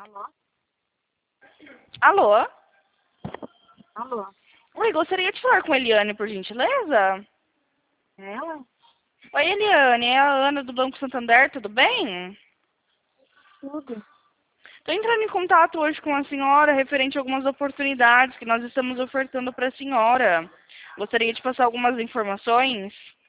Alô? Alô? Alô? Oi, gostaria de falar com a Eliane, por gentileza? Ela? Oi, Eliane, é a Ana do Banco Santander, tudo bem? Tudo. Estou entrando em contato hoje com a senhora referente a algumas oportunidades que nós estamos ofertando para a senhora. Gostaria de passar algumas informações.